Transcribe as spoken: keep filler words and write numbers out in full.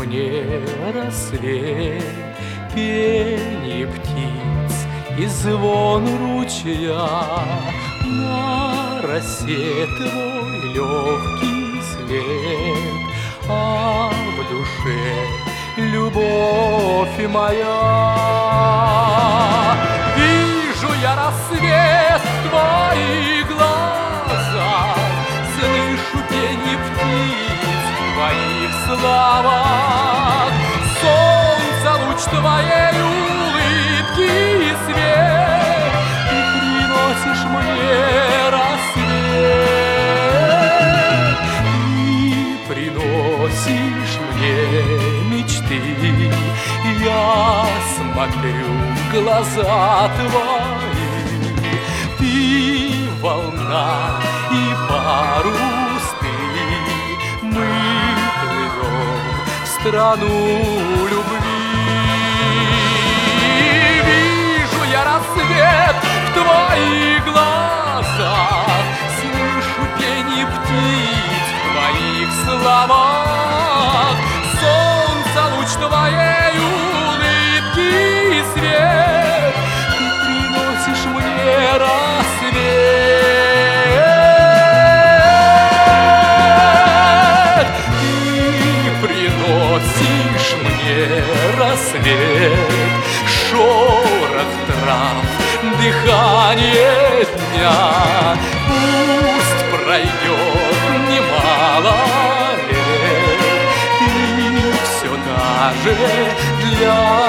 мне рассвет, пение птиц и звон ручья. На росе твой легкий след, а в душе любовь моя. Вижу я рассвет в твоих глазах, слышу пение птиц в твоих словах. Солнце луч твоей улыбки и свет, ты приносишь мне рассвет, ты приносишь мне мечты. Я смотрю в глаза твои, ты волна и парус ты, мы плывем в страну любви. Вижу я рассвет в твоих глазах, слышу пение птиц в твоих словах. Солнце луч твоей улыбки и свет, ты приносишь мне рассвет, ты приносишь мне рассвет, шорох трав, дыхание дня. Пусть пройдет немало лет, ты все та же для